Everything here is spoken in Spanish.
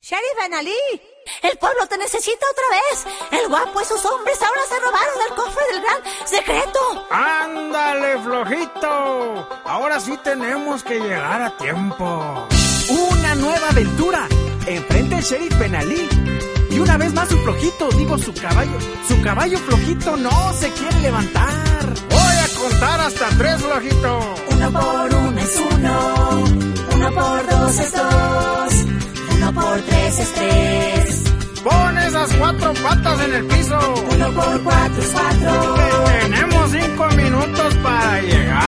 Sheriff Ben Ali, el pueblo te necesita otra vez. El guapo y sus hombres ahora se robaron el cofre del gran secreto. ¡Ándale, flojito! Ahora sí tenemos que llegar a tiempo. Una nueva aventura. Enfrente el Sheriff Ben Ali. Y una vez más su flojito, su caballo flojito no se quiere levantar. Voy a contar hasta 3, flojito. 1 por 1 es 1, 1 por 2 es 2, 1 por 3 es 3. Pon esas 4 patas en el piso. 1 por 4 es 4. Tenemos 5 minutos para llegar.